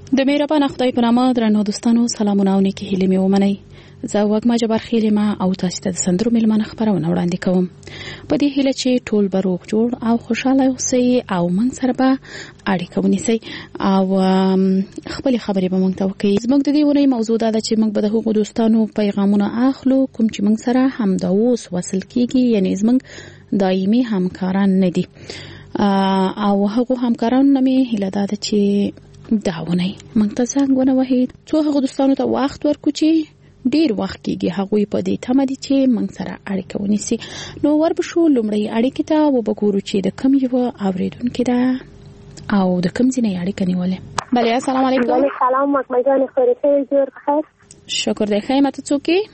د مهربان خدای په نامه درنو دوستانو سلامونه او نیکی هیلې مې ومنئ. زه وګما جبار خیلمه او تاسو ته د سندرو ملمنه خبرونه وړاندې کوم. په دې هیله چې ټول به روغ جوړ او خوشاله اوسئ او موږ سره به اړیکه ونیسئ او خپل خبرې به موږ ته وکړئ. زموږ د دې ورځې موضوع دا ده چې موږ به د هغو دوستانو پیغامونه اخلو کوم چې موږ سره همدا اوس وصل کیږي، یعنی زموږ دایمي همکاران نه دي او هغو همکارانو نه مې هیله ده چې داونه موږ ته څنګه ونوهید څو هغو دوستانو ته وخت ورکو چې ډیر وخت کېږي هغوی په دې تمه دي چې موږ سره اړیکه ونیسي. نو وربشو لومړی اړیکې ته وبګورو چې د کوم یو اوریدونکو ده او د کوم ځای اړیکه نیولې. بله السلام علیکم. وعلیکم السلام مکمل جان، خیریت جوړ بخیر. شکر دی. خیر ماته څوک یې؟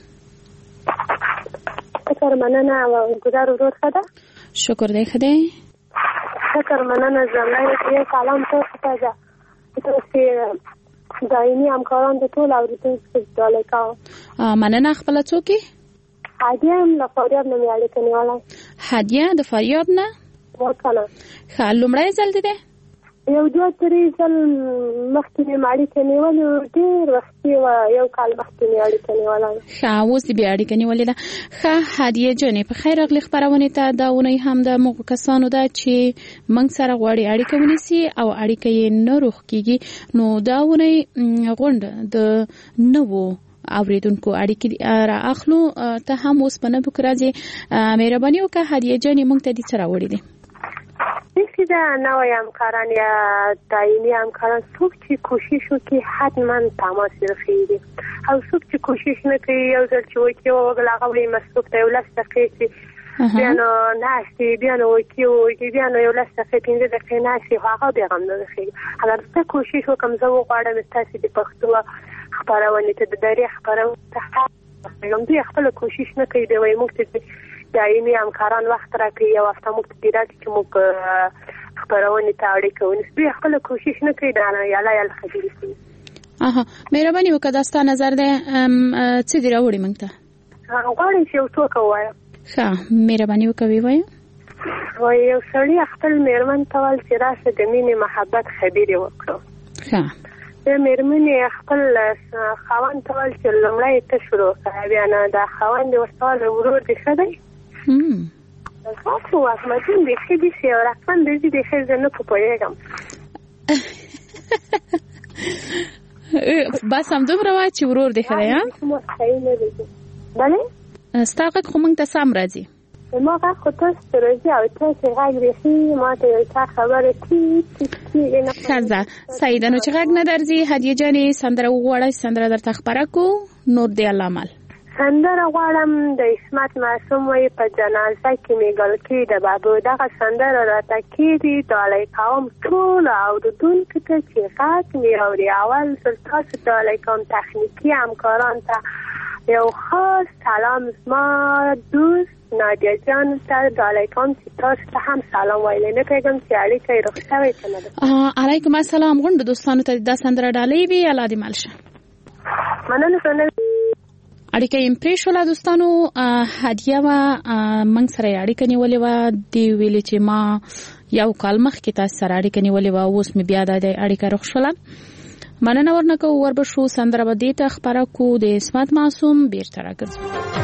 شکر مننه او ګزار ورور خدا. شکر دی خدای. شکر مننه زمای سلام ته ده. تاسو دایمي همکاران د ټول اوریدونکو ډالۍ کوم. مننه. خپل څوک یې؟ هدیه له فاریاب نه اړیکه نیولای. هدیه د فاریاب نه؟ وکړه. ښه، لومړی ځل دی؟ یو دوه درې ځل مخکې مې اړیکه نیولې، ډېر وختي یو کال مخکې مې اړیکه نیولای. ښه، اوس دې بیا اړیکه نیولې ده. ښه هدیه جانې، په خیر راغلې خپرونې ته. دا اونۍ هم د موږ کسانو ده چې موږ سره غواړي اړیکه ونیسي او اړیکه یې نه روغ کېږي. نو دا اونۍ غونډه د نوو اوریدونکو اړیکې را اخلو. ته هم اوس په نبو کې راځې. مهرباني وکړه هدیه جانې، موږ ته دې څه راوړي دي؟ دیگه ده نوی همکاران یا دائمی همکاران څوک چې کوشش وکړي حتما تماس رسیږي، او څوک چې کوشش نه کوي یو ځل چې وکړي او هغه وایي مصروف دی، یو لس دقیقې چې بیا نو ناستې بیا نو وکړي بیا نو یو لس دقیقې 15 دقیقې ناستې هغه بیا هم نه رسیږي. اگر زه کوشش وکړم، زه وغواړم تاسو د پښتو خپرونې ته د دری خپرونې ته دوی خپل کوشش نه کوي، دی وایي موږ ته دایمي همکاران وخت راکړي او هفته موږ ته راځي چې موږ خپرونې ته اړیکه ونیسو. دوی خپل کوشش نه کوي، دا یاله خبرې کوي. مهرباني وکړه دا ستا نظر دی، څه دې راوړي موږ ته؟ غواړم چې یو څوک ووایم. ښه، مهرباني وکړه ووایه. وایي یو سړي خپل مېرمن ته ویل چې راشه د مینې محبت خبرې وکړو. ښه. د مېرمنې خپل خاوند ته ویل چې لومړی ته شروع کړه، بیا نه دا خاوند دې ورته ویل ورور دې ښه دی. تاسو واکمتون دې ښه دي چې یو رقم دې دې ښه زه نه پوهېږم. بس همدومره وایه چې ورور دې ښه دی. بله ستا غږ خو موږ ته سم راځي. ما غږ خو تاسو ته راځي او تاسو غږ رسي ما ته یو څه خبره ښځه سیده. نو چې غږ نه درځي هدیه جانې سندره وغواړئ، سندره درته خپره کو. نور دی الله عمل. سندره غواړم د عصمت معصوم وایي په جنازه کې مې ګل کېده بابو، دغه سندره راته کېدي ډالۍ کوم ټولو اورېدونکو ته چې غږ مې اوري. اول زه تاسو ډالۍ کوم تخنیکي همکاران ته یو خاص سلام زما دوست نادیه جان ته ډالۍ کوم چې تاسو ته هم سلام ویلی نه پیږم چې اړیکه یې روغ شوې که نه ده. علیکم السلام. غونډو دوستانو ته دا سندره ډالۍ وي. الله دې مل شه. مننه. اړیکه یې پرې شوله دوستانو. هدیه وه موږ سره یې اړیکه نیولې وه. دې ویلې چې ما یو کال مخکې تاسو سره اړیکه نیولې وه، اوس مې بیا دا اړیکه روغ شوله. مننه ورنه کوو. وربشو سندره به دې ته خپره کو د عصمت معصوم بیرته راګرځو.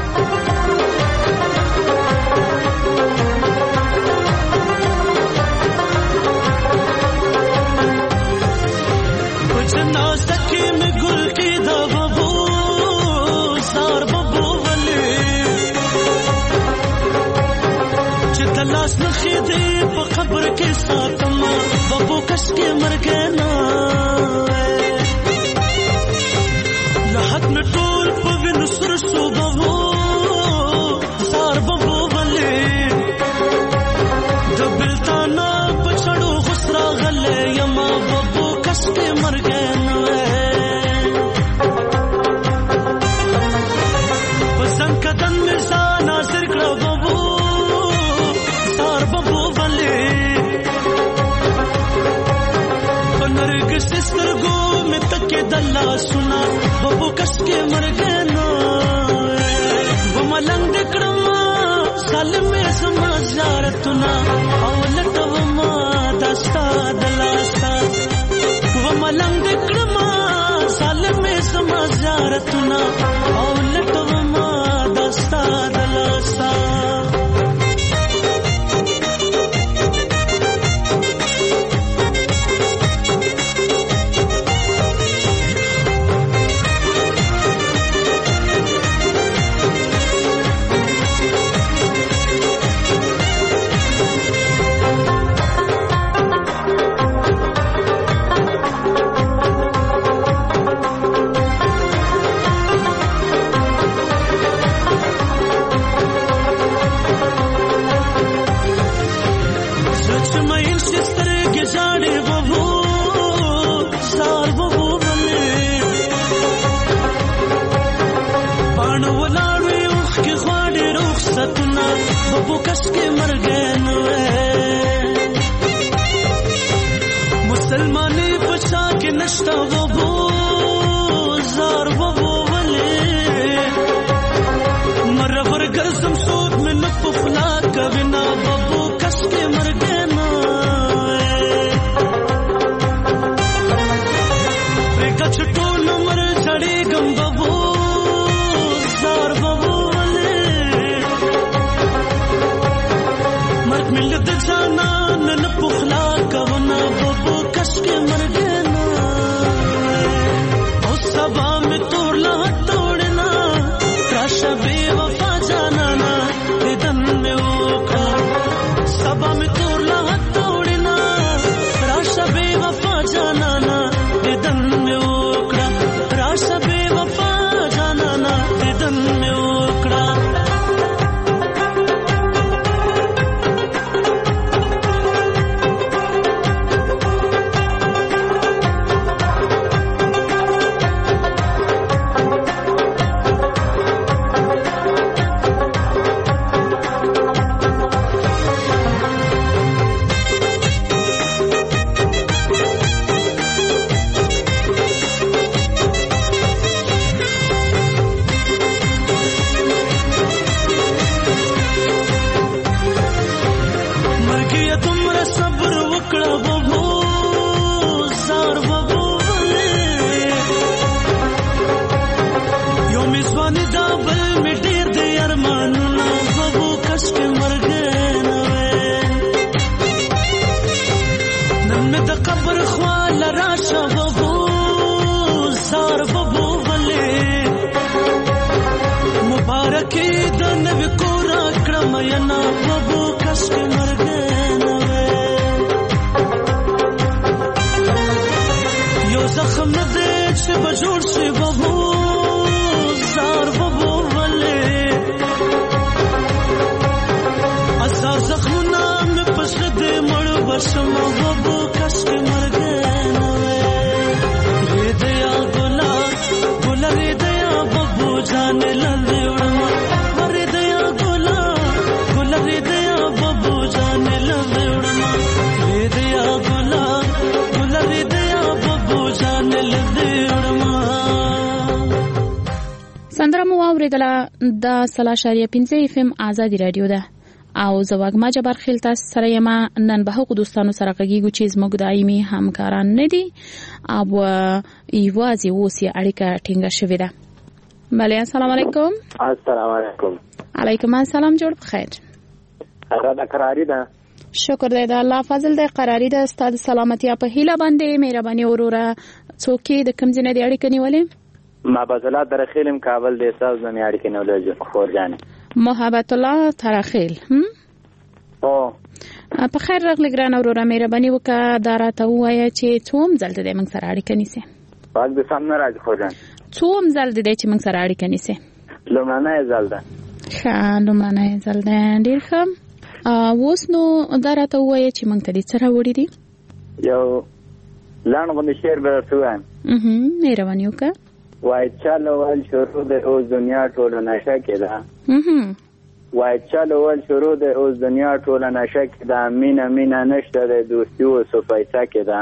لاس نخې دې په قبر کې ساتم بابو کس کې مرګ نه نه حق نه ټول په وینو سر شو بابو سار بابو ولې د بلتانا پچړو غسرا غلې یما بابو کس کې مرګ نه وزن کدن مرزا ناصر کړه بابو سترګو مې تکې دلا سنا بابو کس کې مرګنا و ملنګ دکړم سالم سما زارتنا او لټو ما دستا دلاستا و ملنګ دکړم زما زیارتونه او لټوما دستا دلاستا کس کے مر گئے نوے مسلمانی پچا کے نشتا ببو زار ببو ولے مرور گرزم سود میں نپخلا کبنا ببو کس کے مر گئے نوے ریکا چھٹو نمر جھڑی گم ببو زار ببو ملت جانا نن پخلا کونا ببو کس کے مر گنا او سبا میں توڑلا توڑنا راشا بے وفا جانا نا دن میں اوکھا سبا میں توڑلا توڑنا راشا بے وفا جانا نا دن میں اوکھا راشا بے وفا جانا نا دن میں اوکھا سندره مو اوریدله د 3.5 FM آزادی رادیو ده او زواګما جبر خیل تاسو سره یم. نن به حقوق دوستانو سره غږیږو چې زموږ دایمي همکاران نه دي او یوازې اوس یې اړیکه ټینګه شوې ده. بله السلام علیکم. السلام علیکم. علیکم السلام. جوړ بخیر. هغه قراری ده. شکر دی د الله فضل د قراری ده. ستاسو سلامتی په هیله باندې مهرباني وروره. څوک د کوم ځای نه اړیکه نیولې؟ محبت الله ترخیل کابل د استاد زمي اړیکه نیولې خور جان. محبت الله ترخیل او په خیر راغلی ګران وروره. مهرباني وکړه دا راته ووایه چې څوم ځل د موږ سره اړیکه نیسي؟ پاک د سامنے راځي خور جان. څوم ځل د چې موږ سره اړیکه نیسي؟ لومړنی ځل ده. ښه لومړنی ځل ده. ډېر ښه. اوس نو دا راته ووایه چې موږ ته دې څه راوړي دي؟ یو لاړ غوندې شعر به درته ووایم. مهرباني وکړه. وای چلو ول شروع د اوس دنیا ټوله نشه کې ده. وای چلو ول شروع د اوس دنیا ټوله نشه کې ده. مینه مینه نشته د دوستي او سپایسه کې ده.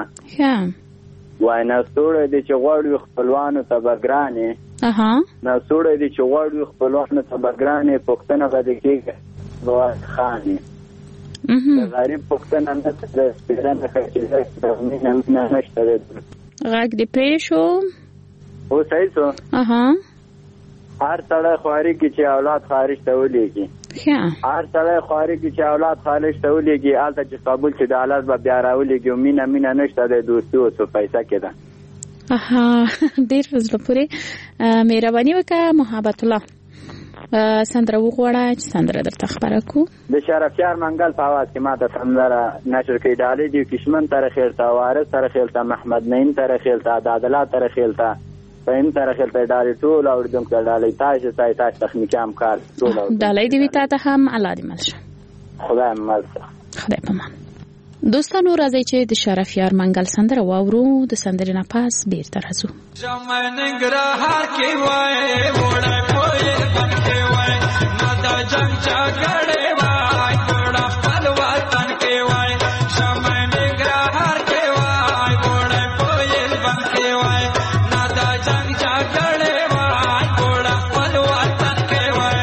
وای نستوړی دی چې غواړي خپلوانو ته به ګرانې. نستوړی دی چې غواړي خپلوانو ته به ګرانې. پوښتنه به دې کېږي بواد خانې. د غریب پوښتنه نشته د سپېره نښه چې ده. مینه مینه نشته د غږ دې پرې شو. او صحیح سو هر سړی خواري کې چې اولاد خارج ته ولېږي هر سړی خواري کې چې اولاد خارج ته ولېږي هلته چې قبول چې د اولاد به بیا راولېږي او مینه نشته د دوستي او څو پیسه کې ده. ډېر زړه پورې مهرباني وکړه محبت الله. سندره وغواړه چې سندره درته خبره کو. د شرفیار منګل په आवाज کې ماته سندره نشر کړي ډالې دی کشمن تر خیلته وارث تر خیلته محمد نعیم تر خیلته عادل تر خیلته پاین تر خیلته ډالې ټول اوردونکو ډالې تاسو تخنیکی همکار ټول ډالې دی وتا ته هم الله دې مل شه. خدای مل شه. خدای پامان. دوستانو راځي چې د شرفیار منګل سندره واورو. د سندرې نه پاس بیرته راځو. جمنګرهار کې وای وړه کوی بن کې وای نه دا جنگ جګړه وای وړه خپل وطن کې وای جمنګرهار کې وای وړه کوی بن کې وای نه دا جنگ جګړه وای وړه خپل وطن کې وای.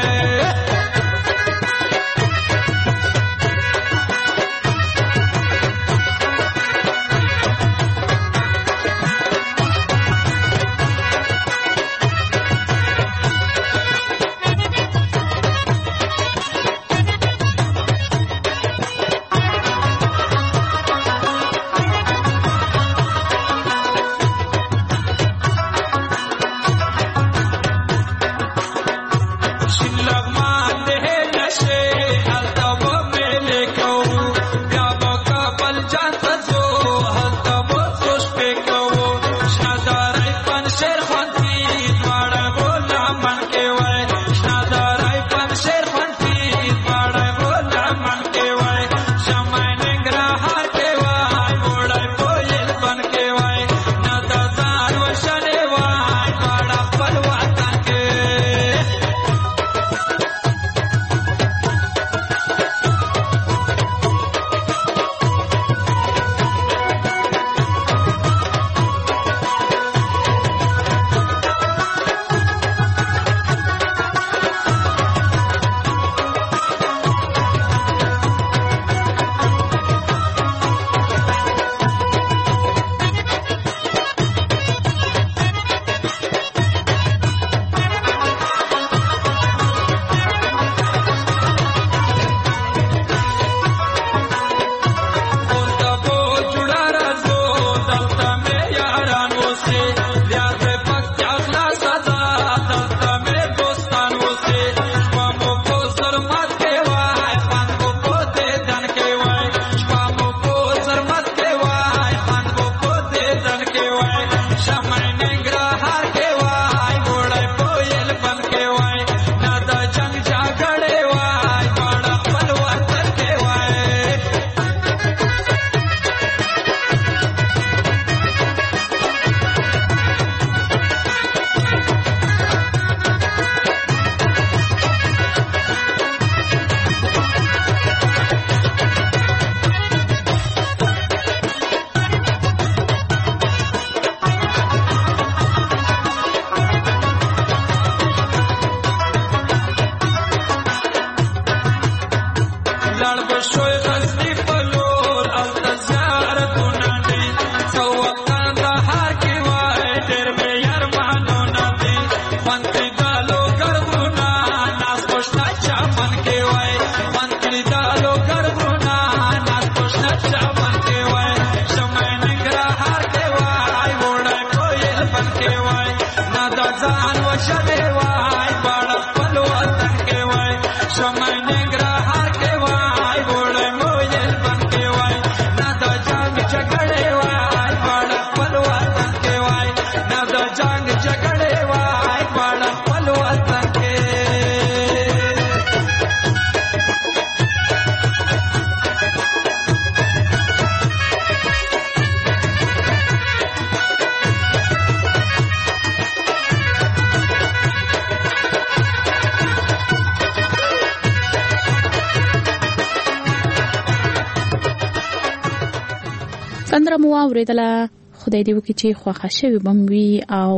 سندره مو اوریدله. خدای دې وکړي چې خوښه شوي به مو وي او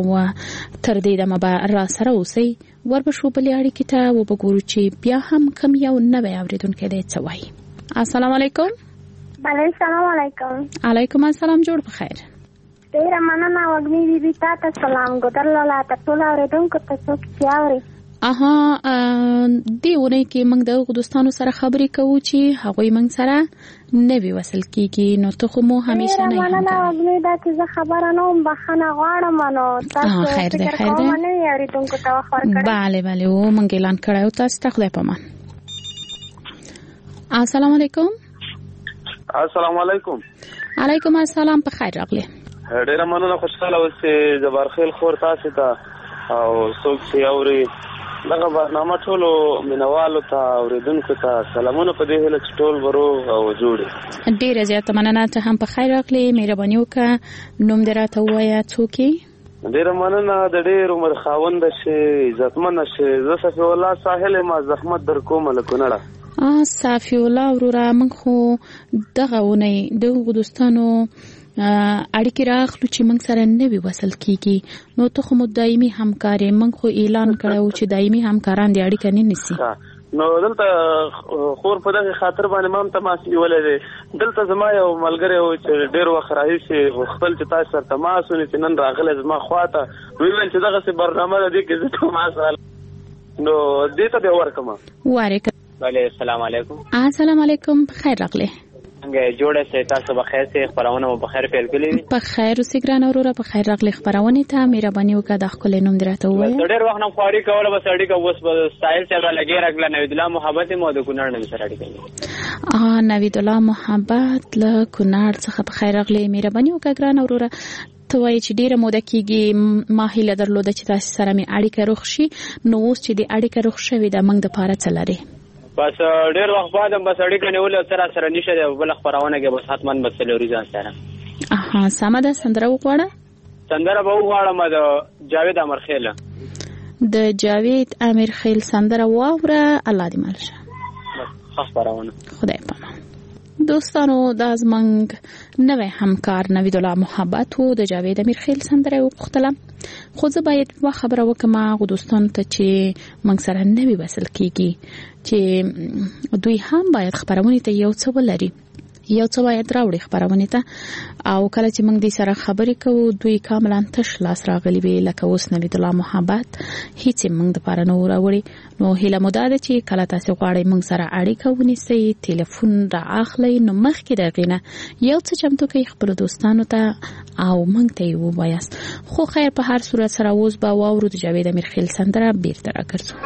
تر دې دمه به را سره اوسئ. وربشو بلې اړیکې ته وبګورو چې بیا هم کم یو نوی اورېدونکی دی څه وایي. السلام علیکم. السلام علیکم. علیکم السلام. جوړ په خیر. ډیره مننه وګړي بي تاسو سلام ګذر لاله تاسو اوریدونکو تاسو کې اوري دی ونه کې موږ د دوستانو سره خبرې کوو چې هغوی موږ سره نوی وصل کیږي نو ته خو مو همیشه نه مننه وګړي دا چې خبره نو بخنه غواړم نو تاسو خیر دی مننه اوریدونکو ته ورکړم bale او موږ اعلان کړو تاسو ته خدای پامان السلام علیکم السلام علیکم علیکم السلام په خیر راغلی ډیره مننه خوشاله اوسئ جبارخیل خور تاسو ته او څوک چې اوري دغه برنامه ټولو مینوالو ته اوریدونکو ته سلامونه په دې هیله چې ټول ورو او جوړي ډیره زیاته مننه ته هم په خیر راغلی مهرباني وکړه نوم دې راته ووایه څوک یې ډیره مننه د ډیر عمر خاوند شي عزتمن شي زه صفي الله ساحل ما زحمت در کوم له کونړه صافي الله وروره موږ خو دغه ونی د دوستانو اړیکې راخلو چې موږ سره نوی وصل کیږي نو ته خو دایمي همکارې موږ خو اعلان کړو چې دایمي همکاران دې اړیکه نه نیسي نو دلته خور په دغه خاطر باندې مام تماس نیولې دلته زما یو ملګری و چې ډیر وخت راهیسې خپل چې تاسو سره تماس ونیسي نن راغلی زما خواته ویل چې دغه برنامه ده کې زه تماس نو دې ته به ورکم وعلیکم السلام علیکم السلام علیکم خیر راغلی څنګه جوړه سي تاسو بخیر سي خبرونه مو بخیر پیل کړی په خیر اوسې ګران اوره په خیر راغلی خبرونه ته مهرباني وکړه د خپل نوم درته وایي ډېر وخت نه خواري کوله بس اړیکه اوس په سایل سره لګي راغله نوید الله محبت مو د کونړ نه سره اړیکه نوید الله محبت له کونړ څخه په خیر راغلی مهرباني وکړه ګران اوره ته وایي چې ډیره موده کېږي ما هیله درلوده چې تاسو سره مې اړیکه روغ شي نو اوس چې د اړیکه روغ شوې ده موږ د پاره څه لري بس ډیر وخت بعد بس اړیکه نیول سره نشه دی بل خبرونه کې بس حتماً مسلې ځان سره سمه ده سندره وغواړه سندره به وغواړم د جاوید امرخیل د جاوید امرخیل سندره واوره الله دې مل شه خبرونه خدای پامان دوستانو دا زمنګ نوې همکار نوید الله محبت وو د جاوید امرخیل سندره وغوښتله خو زه باید خبره وکم هغه دوستانو ته چې موږ سره نوې وصل کیږي چې دوی هم باید خبرونه ته یو څه ولري یو څه باید راوړي خبرونه ته او کله چې موږ دې سره خبرې کوو دوی کاملا تش لاس راغلي وي لکه اوس نوید الله محبت هیڅ موږ د پاره نه راوړي نو هیله مو ده چې کله تاسو غواړئ موږ سره اړیکه ونیسئ ټلیفون را اخلئ نو مخکې دغینه یو څه چمتو کوي خپل دوستانو ته او موږ ته یې ووایاست خو خیر په هر صورت سره اوس به واورو د جاوید امرخیل سندره بیرته راګرځو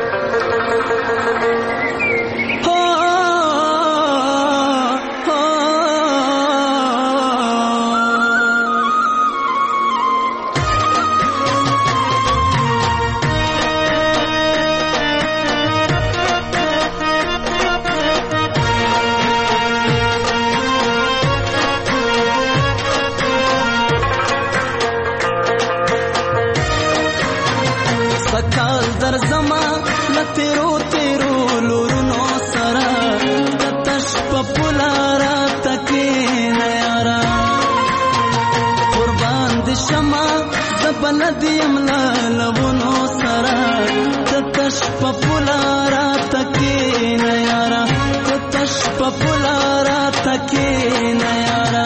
ندیم لالونو سرا تتش پپولارا تکین یارا تتش پپولارا تکین یارا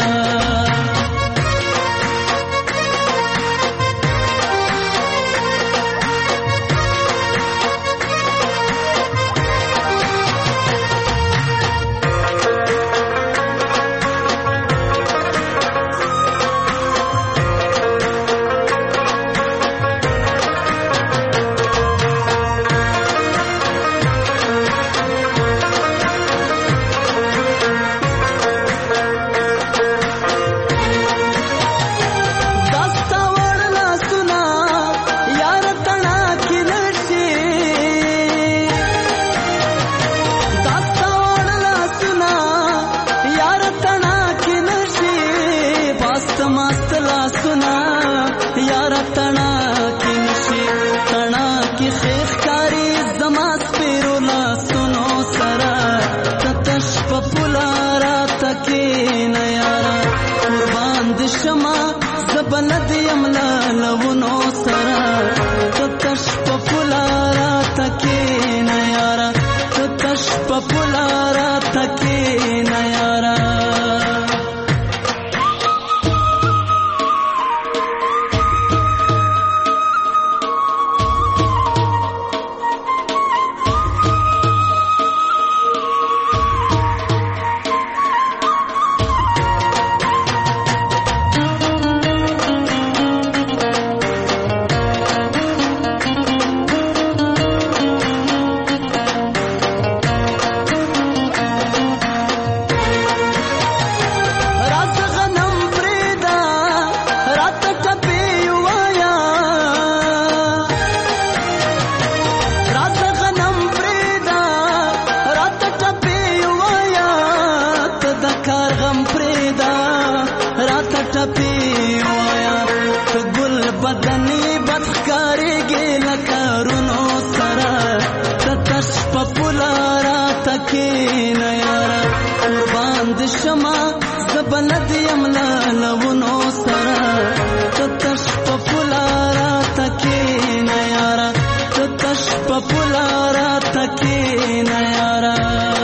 بدني بدخکارېږي لکه رونو سره تتش په پولارا تکېنه یاره قربان د شمه زه بلد یم له لونو سره تتش په پولارا تکېنه یاره تتش په پولارا تکېنه یاره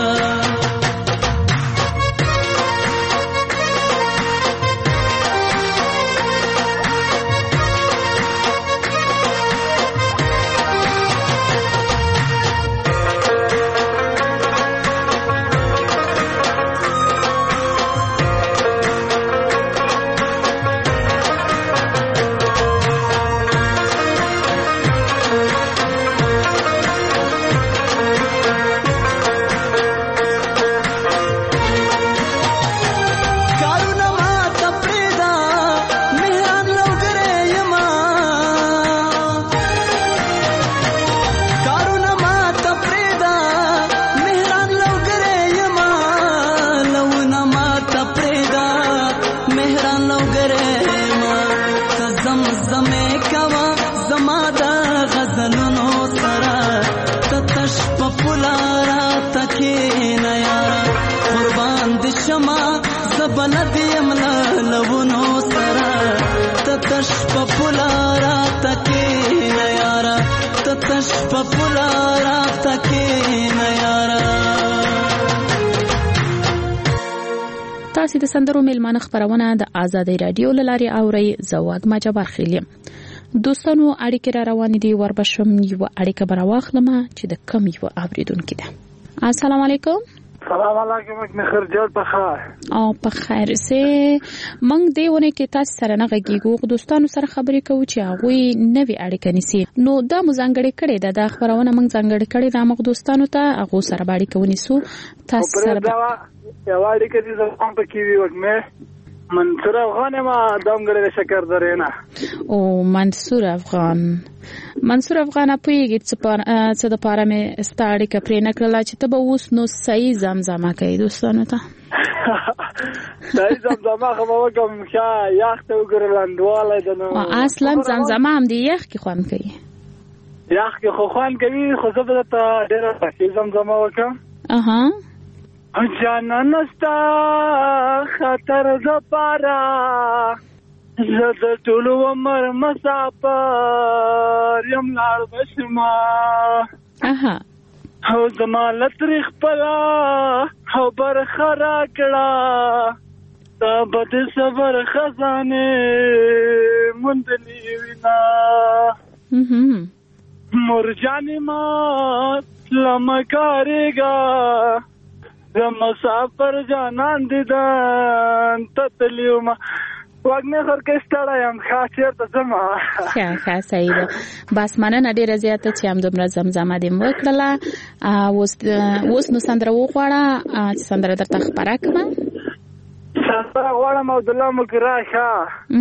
تاسو د سندرو میلمانه خبرونه د آزادۍ رادیو لاري اوري زواګ ما جبر خیلیم دوستانو اړیکې را روانې دي وربشم یو اړیکه براواخلم چې د کم یو اوریدونکو ده. السلام علیکم. سلام علیکم مخیر جوړ په خیر او په خیر سه مونږ دیونه کې تاسو سره نه غږیږو دوستانو سره خبرې کوو چې هغه نوې اړیکه نیسي نو دا مزنګړې کړي د خبرونه مونږ ځنګړې کړي د موږ دوستانو ته هغه سره باندې کوونیسو تاسو سره یو اړیکه دې زما په کې وي وګمه منصور افغان ما دامګړې شکر درینه او منصور افغان پویږي چې د پاره مې ستاره کې پرې نکړل چې ته به اوس نو صحیح زمزمه کوي دوستانو ته صحیح زمزمه خو وګم چې یخ ته وګرلاندواله د نو اصلا زمزمه هم دی یخ کې خوان کوي یخ کې خو خوان کوي خو زه به ته ډېر صحیح زمزمه وکم جانان استا خطر زپارا زد ټولو عمر مسافر یم لار بشما او زمالت رخ پلا او برخرا کړه دا بد صبر خزانه مندلی وینا مرجانی ما لمکارېګا مسافر جانان دیدان تتلیوما وګنه خر کې ستړایم خاصیر ته زما ښه صحیح ده بس مننه ډیره زیاته چې هم دومره زمزمه دې وکړه اوس نو سندره وغواړه چې سندره درته خبره کړم سندره غواړم عبد الله مکراشه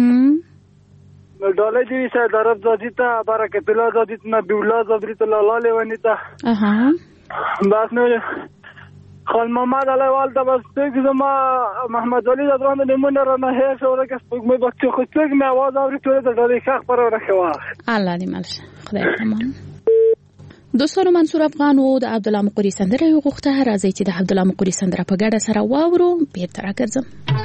نو ډاله دې سره درف زادی ته برکت الله زادی ته نبی الله زادی ته لاله لونی ته بس نو خال محمد علی والده بس دیگه زما محمد علی زدوان نمونه را نهیش و رکس بگمی بچه خود دیگه می آواز آوری توی در داری خاک برای رخواه الله دی ملش خدای تمام دوستانو منصور افغان و د عبدالله مقری سندره یو غوښته راځي چې د عبدالله مقری سندره په ګډه سره واورو بیرته راګرځم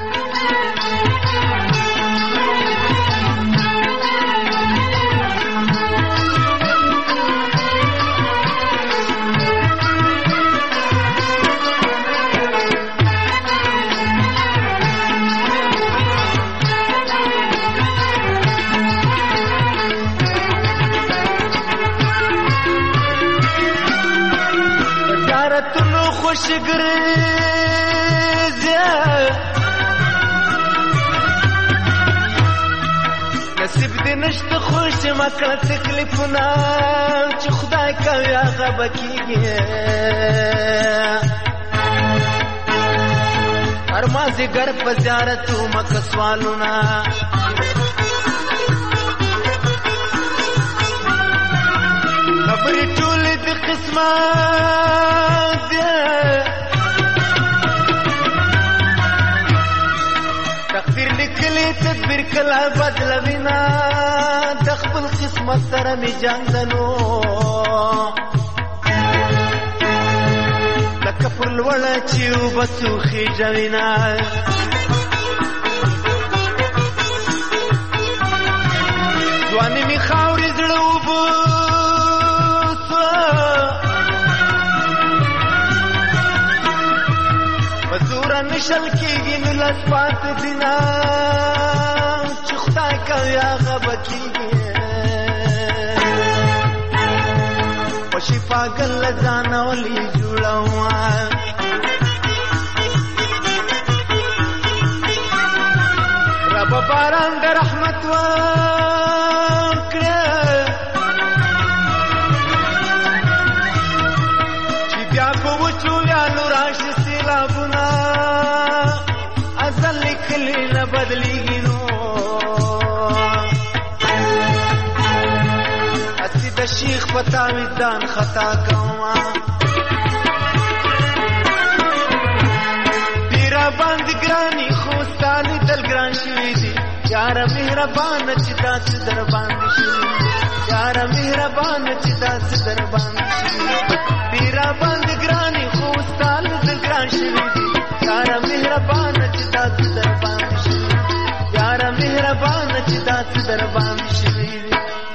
خوشگرزه نصیب دی نشته خوش مکړه تکلیفونه چې خدای کوي هغه به کېږي هر مازدیګر په زیارت ومکه سوالونه خبرې ټولې د قسمت دی تقدیر لیکلی تدبیر کله بدلوینا د قسمت سره می جنگ دنو لکه پر لوړه چې اوبه سوخیږي وینا ځواني مې خاورې زړه اوبه په زوره نشل کېږي نو لس پاتې دینه چې خدای کوي هغه به کېږي خوشي پاګل له ځانه ولې جوړوه رب باران د رحمت وکړه چې بیا په وچو ویالو راشي سیلابونه ازل لیکلي نه بدلیږي نو هسې د شیخ په تعویض ځان خطا کومه ډېره باندې ګراني خو ستا لیدل ګران شوي دي یاره مهربانه چې داسې در باندې شوي یاره مهربانه چې داسې در باندې شوي ډېره باندې ګراني خو ستا لیدل ګران شوي دي یاره مهربانه چې داسې در باندې شوي یاره مهربانه چې داسې در باندې شوي دي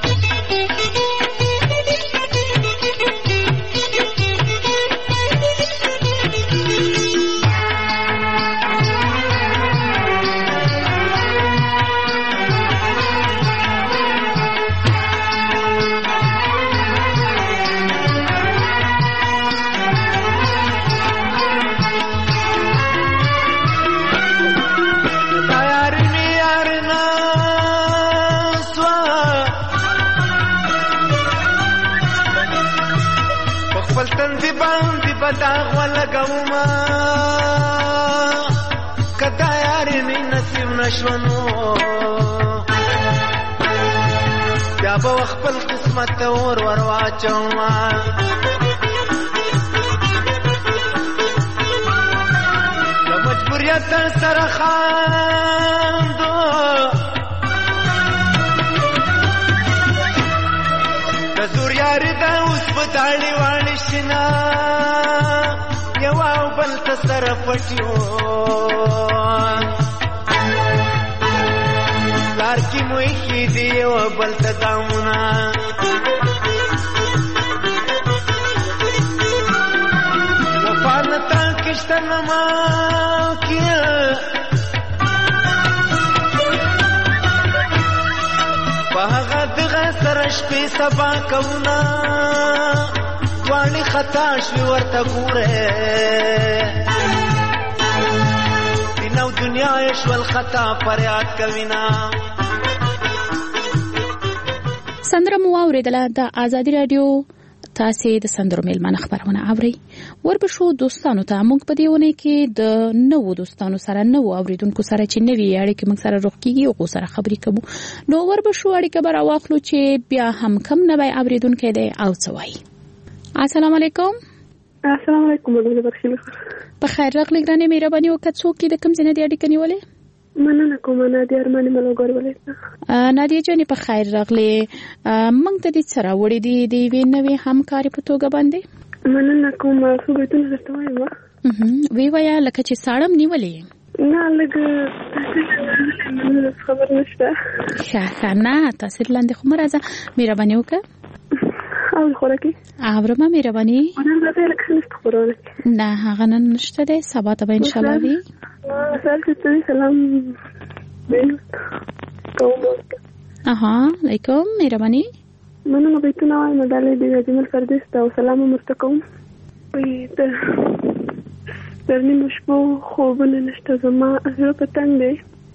داغ ولګوما کدا یاري مې نصیب نشونو بیا به خپل قسمت ته ور واچوما د مجبوریت سره خاندو د زور یاري دا اوس په تاړي واړي شنا یو او بل ته سره پټیو لار کې مو یې دی یو بل ته دامونه وفانتا کشته نما کیا په هغه دغه سره شپې سبا کوونه وانی خطا شوی ورته ګوره دینو دنیا شول خطا فریاد کوینا سندره مو اوریدله د آزادي رادیو تاسې د سندرو میلمانه خبرونه اورئ وربشو دوستانو ته موږ په دې ونه کې د نوو دوستانو سره نوو اوریدونکو سره چې نوې اړیکې موږ سره روغ کیږي او سره خبرې کوو نو وربشو اړیکه به راواخلو چې بیا هم کم نوی اوریدونکی دی او څه وایي السلام علیکم. السلام علیکم ورحمت الله. په خیر راغلی ګرانې مهرباني وکړه څوک دې کوم ځای نه دی اړیکه نیولې؟ مننه کوم نادیه ارماني ملګری ولې نادیه جانې په خیر راغلی موږ ته دې سره وړې دي د یوې نوې همکاري په توګه باندې مننه کوم څو بیتونه درته وایم وی وایه لکه چې ساړم نیولې نه لږ خبر نشته ښه نه تاثیر لاندې خو مه راځه مهرباني وکړه او خوراکي اورمه مهرباني نن راځي لکه نشته خوراکي نه هغه نن نشته دی سبا ته به ان شاء الله وي سلام علیکم مهرباني مننه بیتونه وایم ډالې د اجمل فردیس ته سلام مرتکم وي در نیمو شپو خوبونه نشته زما زړه په تنګ دی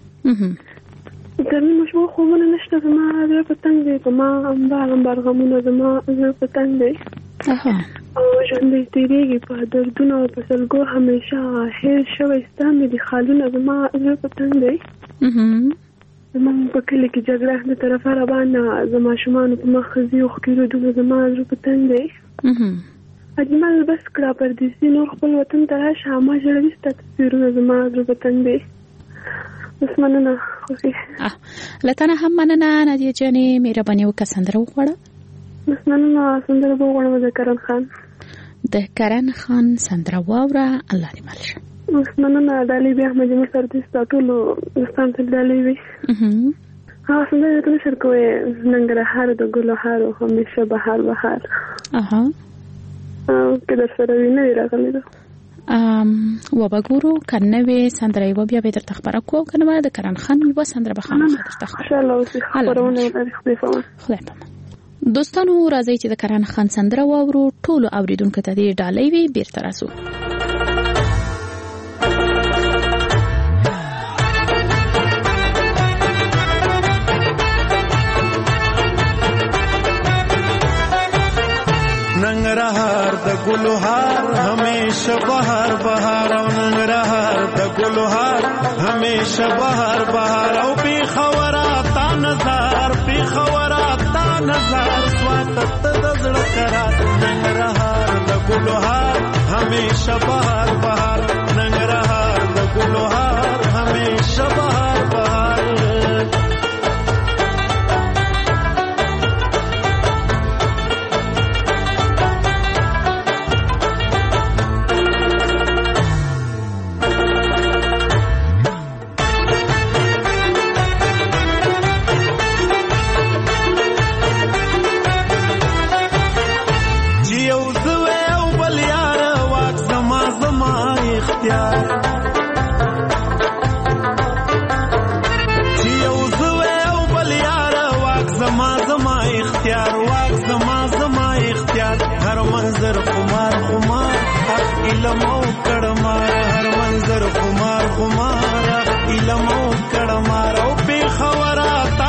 در نیمو شپو خوبونه نشته زما زړه په تنګ دی په ما امبار غمونه زما زړه په تنګ دی او ژوند دې تیریږي په دردونو او په سلګو همیشه هېر شوی ستا مې د خالونه زما زړه په تنګ دی زما په کلي کې جګړه د طرفه روانه زما شمانو په مخ ځي اوښکې رودونه زما زړه په تنګ دی اجمل بس کړه پردیسي نور خپل وطن ته راشه ما ژړوي ستا تصویرونه زما زړه په تنګ دی بس مننه خوږی لتنه هم مننه نادیه جانې مهرباني وکړه سندره وغواړه. بس مننه سندره وغواړم د کرن خان. د کرن خان سندره واوره الله دې مل شه. بس مننه دالي بیا احمد جمال سر دې ټولو دوستان ته دالي وي. سندره ته نشر کوی ننګرهار د ګلو هارو همیشه بهار بهار. که در سره وي نه راغلی ده وبګورو کنه وي سندره یو بیا به درته خبره کوم کنه د کرن خان یو سندره به خامخا درته خبره ان شاء الله اوس خبرونه خدای په دوستانو راځي چې د کرن خان سندره واورو ټولو اوریدونکو ته دې ډالۍ وي بیرته راسو. ننګرهار د ګلوهار همیشه بهار بهار او ننګرهار د ګلوهار همیشه بهار بهار او پیښور تا نظر پیښور تا نظر سوات د زړه قرار ننګرهار د ګلوهار همیشه بهار بهار ننګرهار د ګلوهار همیشه بهار بهار. علمو کړمار هر منظر خمار خمار علمو کړمار او پیښور تا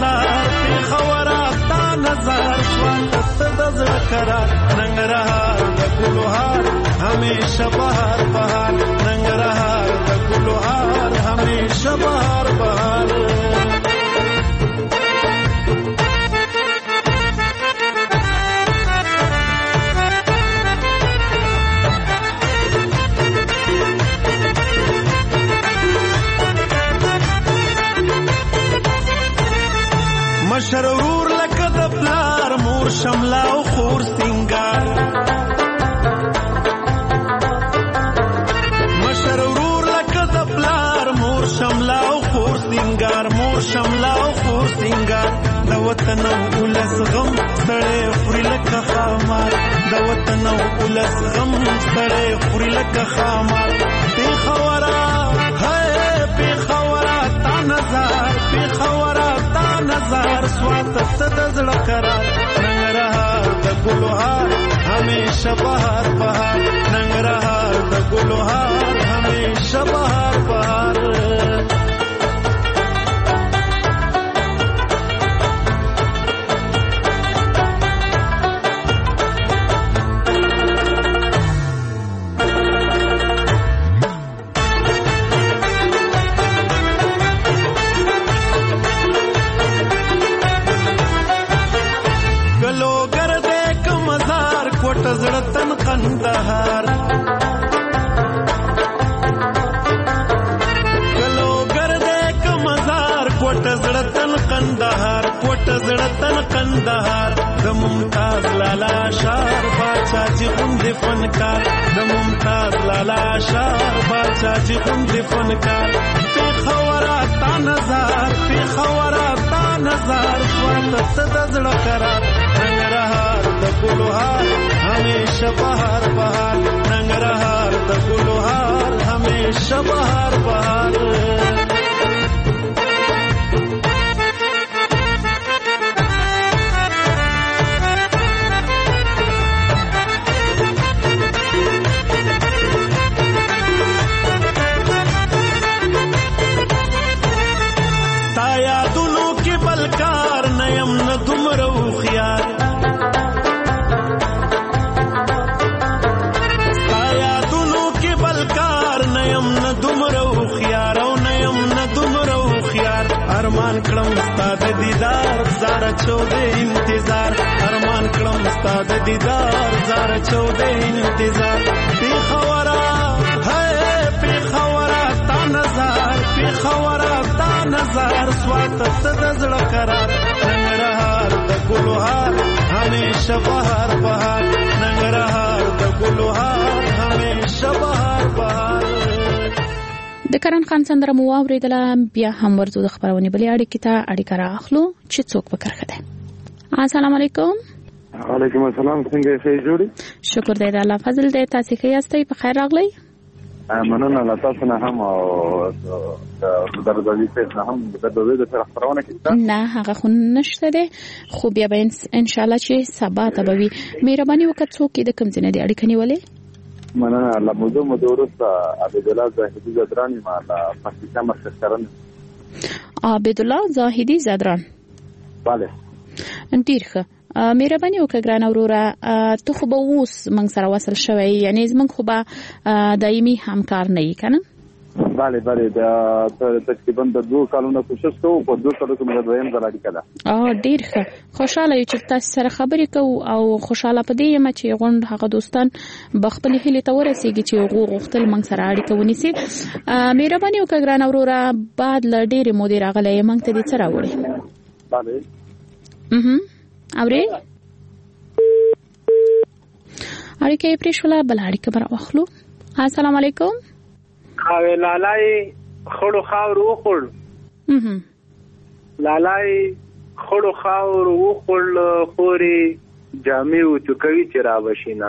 نظر سوات د زړه قرار ننګرهار د ګلوهار همیشه بهار بهار ننګرهار د ګلوهار همیشه بهار بهار. مشرور لکه د پلار مور شملا او خور سنگار مشرور لکه د پلار مور شملا او خور سنگار مور شملا او خور سنگار د وطن ولس غم سړې خوري لکه خامار د وطن ولس غم سړې خوري لکه خامار پیښور پیښور تا نظر پیښور نظر سوات د زړه قرار ننګرهار د ګلوهار همیشه بهار بهار ننګرهار د ګلوهار همیشه بهار بهار. زړتن قندهار کلو ګرده کمزار کوټ زړتن قندهار کوټ زړتن قندهار د ممتاز لالا شار باچا چې خوند فنکار د ممتاز لالا شار باچا چې خوند فنکار پیښور تا نظر سوات د زړه قرار ننګرهار د ګلوهار همیشه بهار بهار ننګرهار د ګلوهار همیشه بهار بهار. تا یادونو کې بلکار نیم نه دومره هوښیار ارمان کړم استاد دیدار زار چوده انتظار ارمان کړم استاد دیدار زار چوده انتظار پیښور تا نظر پیښور بازار سوات ته زړه قرار ننګرهار د ګلوهار همیشه بهار بهار ننګرهار د ګلوهار همیشه بهار بهار. د کرن خان سندره مو واوریدله. بیا هم ورځو د خبرونه بلې اړیکې ته اړیکه راخلو چې څوک وکړه ده. السلام علیکم. وعلیکم السلام. څنګه یې جوړی؟ شکر دی د الله فضل دی. تاسو ښه یاستئ؟ په خیر راغلی؟ مننه له تاسو نه هم او د درځي په نه هم د دوی د طرف خبرونه کیږي. نه هغه خو نشته ده، خو بیا به ان شاء الله چې سبا ته به وي. مهرباني وکړئ څوک د کوم ځای نه دی اړیکه نیولې؟ مننه الله مودو ورسته عبد الله زاهدی زدرانی ما له پاکستان مرکز کرن. عبد الله زاهدی زدران. bale. ډیر ښه. مهرباني وکړه ګران اوروره، ته خو به اوس موږ سره وصل شوی، یعنی زموږ خو به دایمي همکار نه یې کنه؟ bale دا تقریبا د 2 کالونو کوشش کوو، په 2 کالو کې موږ دویم ځل اړیکه ده. ډیر ښه. خوشاله یو چې تاسو سره خبرې کوو او خوشاله پدې یم چې غوند هغه دوستان بخپل هلي ته ورسیږي چې غوښتل موږ سره اړیکه ونیسي. مهرباني وکړه ګران اوروره، بعد ل ډېرې مودې راغلی موږ ته دې څه راوړي؟ bale اوري اړیکه یې پرېښوله، بل اړیکه به راواخلو. السلام علیکم. لالای خړو خاور وخړ لالای خړو خاور وخړ خوري جامې او چوکوي چې را وشینا.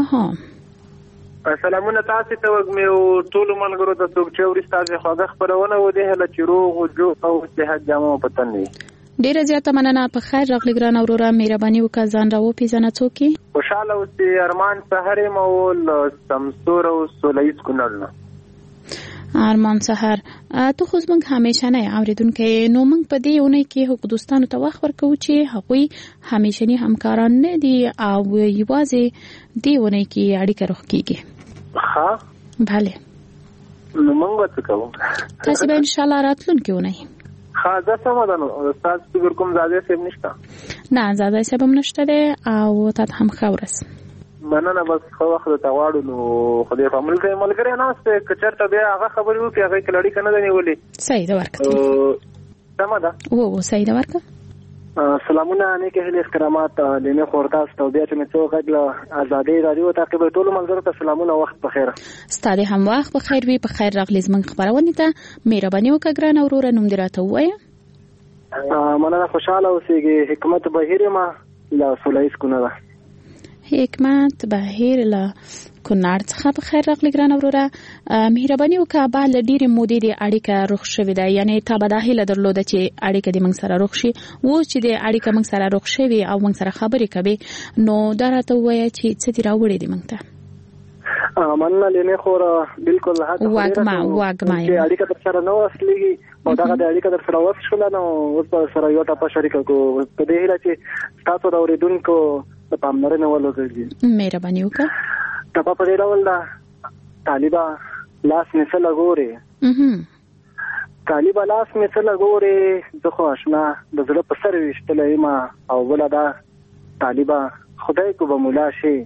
سلامونه تاسو ته وګمه او ټول ملګرو ته څوک چې ورستازه خوغه خبرونه و دې هله چې روغ او جو او صحت جامو پتن نه. ډیره زیاته مننه. په خیر راغلی ګران اوروره، مهرباني وکړه ځان راو پیژنه څوک یې؟ خوشاله اوسې ارمان سحر مول سمسور او سولایز کونړ. ارمان سحر ته خو زموږ همیشنه اوریدونکې، نو موږ په دې اونۍ کې حقوق دوستانو ته وخت ورکوو چې هغوی همیشني همکاران نه دي او یوازې دې اونۍ کې اړیکه روغ کیږي. ها bale نو موږ څه کوو؟ تاسو به ان شاء الله راتلونکې اونۍ خاصه سمادان استاد فکر کوم زاده سیب نشته؟ نه زاده سیب هم نشته ده او ته هم خورس. مننه. بس خو وخت ته واړو نو خدای په عمل کې ملګری نه استه کچرته بیا هغه خبرې وکړي هغه کلړی کنه دی نیولې. صحیح ده ورکړه. سماده او صحیح ده ورکړه. سلامونه نیک اهل احترامات لنه خورتاس ته بیا چې مڅو غږ آزادۍ رادیو تعقیب ټول منظر ته سلامونه. وخت بخیر. ستاره هم وخت بخیر وي. په خیر راغلی زمنګ خبرونه ته مهرباني وکړه ګران اوروره، نوم دې راته وایه. مننه. خوشاله اوسېږي. حکمت بهیر ما لا سولایز کونړ. حکمت بهیر لا کونړ څخه په خیر راغلی ګران اوروره. مهرباني وکړه بعد ل ډېرې مودې د اړیکه روغ شوې ده، یعنی تا به دا هیله درلوده چې اړیکه دې موږ سره روغ شي. و چې د اړیکه موږ سره روغ شوې او موږ سره خبرې کوي، نو دا راته ووایه چې څه دې راوړی دي موږ ته؟ مننه لنه خورا بالکل هغه واګما چې اړیکه در سره نو اصلي او دا د اړیکه در سره وښول نو اوس په سره یو ټاپه شریک کو په دې هیله چې تاسو دا اوریدونکو په پاملرنه ولګي. مهرباني وکړه. ټاپه په دې ډول دا طالبہ لاس مثل لګوري طالبہ لاس مثل لګوري د خو آشنا د زړه په سر وشتلې ما او ولدا طالبہ خدای کو به مولا شي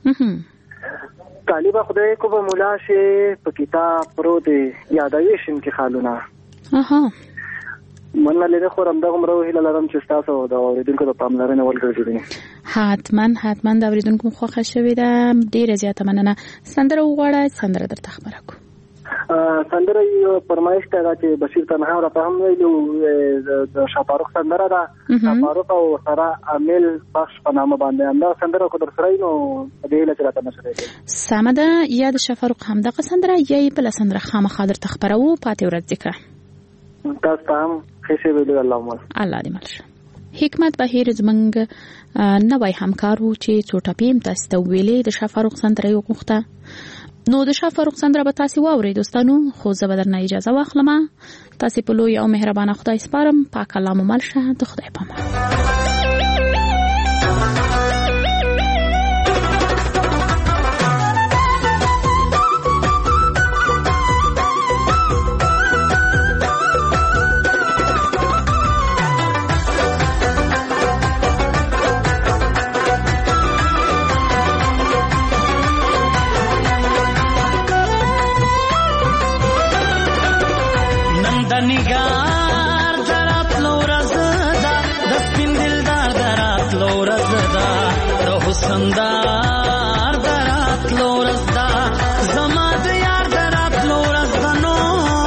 طالبہ خدای کو به مولا شي په کتاب پرو دې یادوي شین کې خالونه. مننه لري خو رم دغه مرو هله لرم چې تاسو دا اوریدونکو د پاملرنه ولګرځي. حتما دا اوریدونکو خوښه شوې ده. ډیره زیاته مننه. سندره وغواړه، سندره درته خبره کو. سندره یو فرمایش ته چې بشیر تنها را فهم ویلو د شاپاروخ سندره ده. شاپاروخ او سره عامل بخش په نامه باندې انده سندره کو در سره نو دې له چرته نشته. سمده یا د شاپاروخ هم دغه سندره یې بل سندره خامخا درته خبرو پاتې ورځ ذکر. تاسو هم خیسه ویلو الله دې مل. حکمت بهیر زمنګ نوای همکارو چې څوټاپیم تاسو ته ویلې د شاپاروخ سندره یو غوښته. نو د شاپاروخ سندره به تاسو واورئ دوستانو، خو زه به درنه اجازه واخلم. تاسو په لوی او مهربانه خدای سپارم. پاک الله مو مل شه. د خدای په امان. سندار درات لورزدا زما د یار درات لورزدا نو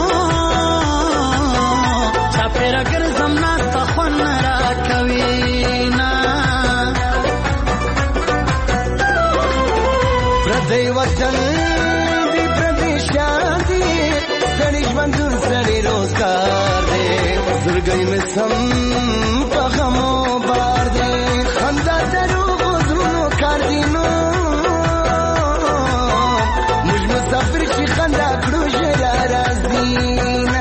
چاپیر اگر زمنا تخون را کوینا پردی وطن دی پردی شادی سړی ژوندون سړی روزګار دی زړګی مې سم په غمو بار دی خندا دروغو زړونو کار دی نو موږ مسافر چې خندا کړو ژړا راځي نه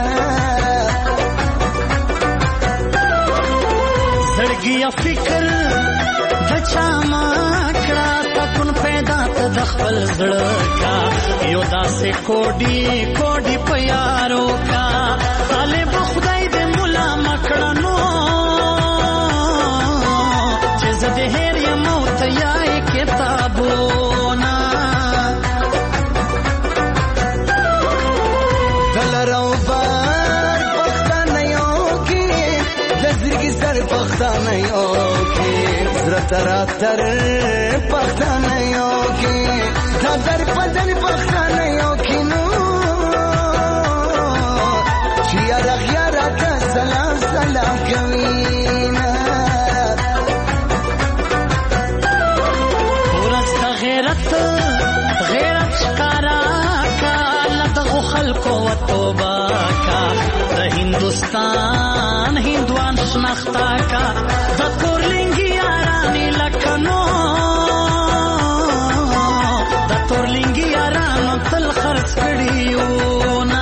زړګي فکر د چا ما کړه سکون پیدا ته د خپل زړه کا یو داسې کوډي کوډي پیارو کا طالب خدای دې مولا مکړنو چې زه دې هر یم موت یای کتابونه دلرو بار پښتانه یو کې زړګي سر پښتانه یو کې زړه تر پښتانه یو کې در بدن پښتانه یو کې نو چې یاره تا سلام سلام کوینا ورځ غیرت ښکارا کا لدغه خلکو توبه کا د هندوستان هندوان شناختا کا د کورلنګي یارانی لکنو د تورلنګي یارانو تل خرڅ کړیو نا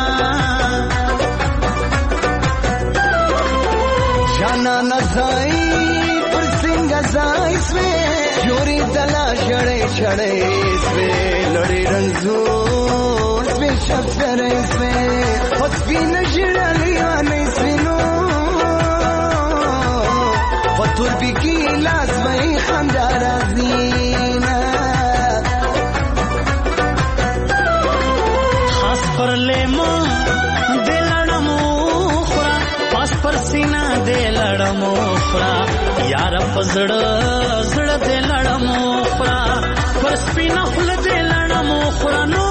جانا نزای پر څنګه ځای سوې جوړی دلا شړې سوې لړې رنځور سوې شفرې سوې پس بین جړلې وانه سينو پتور بکی لاس وای خندار زینا خاص پر لیمو دلړمو خورا پاس پر سینا دلړمو خورا یار پزړه زړه دلړمو خورا پر سپینا خل دلړمو خورا نو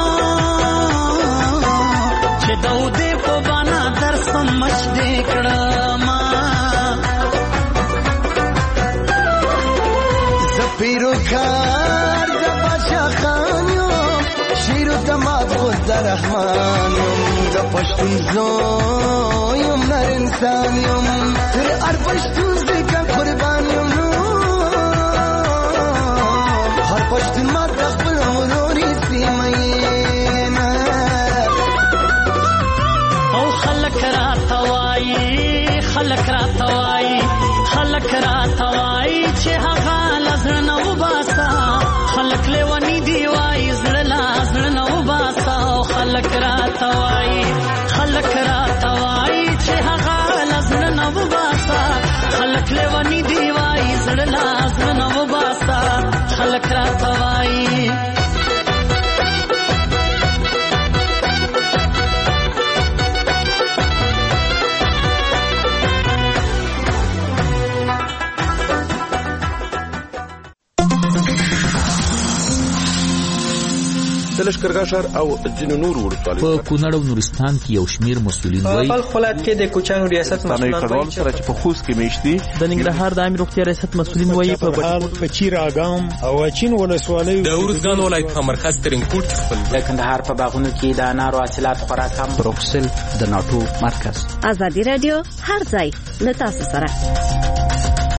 چې داو دې په بانا در سمش دې کړما زپیرو کار د بادشاہ خان یو شیرو دماغ خود رحمان یم د پښتون زو یم نر انسان یم تر ار پښتون دې کا قربان یم نو هر پښتون ما د خپل وروري سیمه او خلک را توای چې هغه لزنه وباسا خلک لیونی دی وای زړه لازنه وباسا او خلک را توای چې هغه لزنه وباسا خلک لیونی دی وای زړه لازنه وباسا خلک را توای د لښکرګاه ښار او ځینو نورو ولسوالیو په کونړ او نورستان کې یو شمېر مسؤلین وایي بلخ ولایت کې د کوچیانو ریاست مسؤلین وایي سره چې په خوست کې میشتي د ننګرهار د عامه روغتیا ریاست مسؤلین وایي په چیر اګام او اچین ولسوالیو د ارزګان ولایت په مرکز ترینکوټ خپل د کندهار په باغونو کې د انارو حاصلات خورا کم بروکسل د ناټو مرکز ازادي رادیو هر ځای له تاسو سره